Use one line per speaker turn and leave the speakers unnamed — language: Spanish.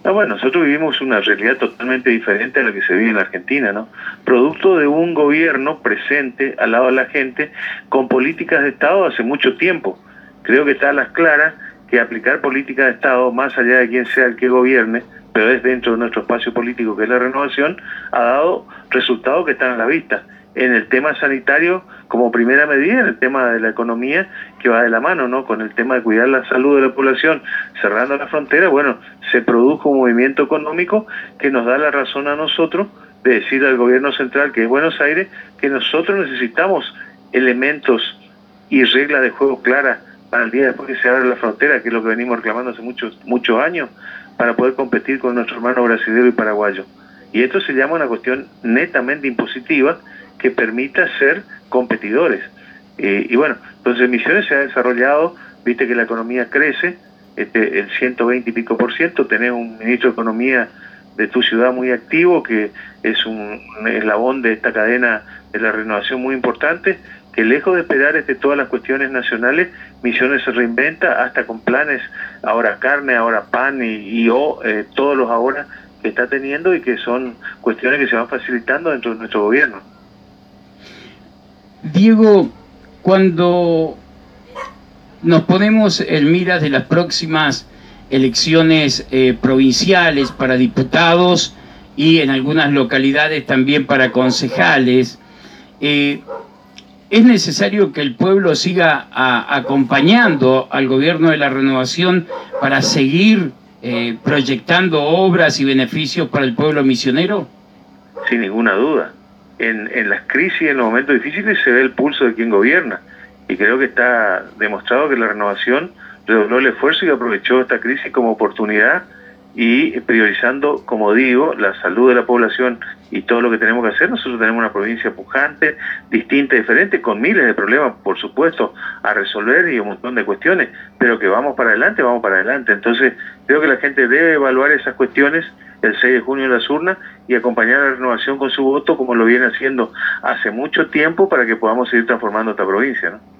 Ah, bueno, nosotros vivimos una realidad totalmente diferente a la que se vive en la Argentina, ¿no? Producto de un gobierno presente al lado de la gente con políticas de Estado hace mucho tiempo. Creo que está a las claras que aplicar políticas de Estado, más allá de quién sea el que gobierne, pero es dentro de nuestro espacio político que es la renovación, ha dado resultados que están a la vista. En el tema sanitario, como primera medida, en el tema de la economía, que va de la mano, ¿no? Con el tema de cuidar la salud de la población, cerrando la frontera, bueno, se produjo un movimiento económico que nos da la razón a nosotros de decir al gobierno central, que es Buenos Aires, que nosotros necesitamos elementos y reglas de juego claras para el día después que se abra la frontera, que es lo que venimos reclamando hace muchos años, para poder competir con nuestros hermanos brasileños y paraguayos. Y esto se llama una cuestión netamente impositiva que permita ser competidores. Y bueno, entonces Misiones se ha desarrollado, viste que la economía crece, el 120 y pico %, tenés un ministro de Economía de tu ciudad muy activo, que es un eslabón de esta cadena de la renovación muy importante, que lejos de esperar todas las cuestiones nacionales, Misiones se reinventa hasta con planes, ahora carne, ahora pan y todos los ahora que está teniendo y que son cuestiones que se van facilitando dentro de nuestro gobierno.
Diego, cuando nos ponemos en miras de las próximas elecciones provinciales para diputados y en algunas localidades también para concejales, es necesario que el pueblo siga acompañando al gobierno de la renovación para seguir proyectando obras y beneficios para el pueblo misionero.
Sin ninguna duda. En las crisis, en los momentos difíciles, se ve el pulso de quien gobierna. Y creo que está demostrado que la renovación redobló el esfuerzo y aprovechó esta crisis como oportunidad y priorizando, como digo, la salud de la población y todo lo que tenemos que hacer. Nosotros tenemos una provincia pujante, distinta, diferente, con miles de problemas, por supuesto, a resolver y un montón de cuestiones, pero que vamos para adelante, vamos para adelante. Entonces, creo que la gente debe evaluar esas cuestiones el 6 de junio en las urnas y acompañar a la renovación con su voto como lo viene haciendo hace mucho tiempo para que podamos seguir transformando esta provincia, ¿no?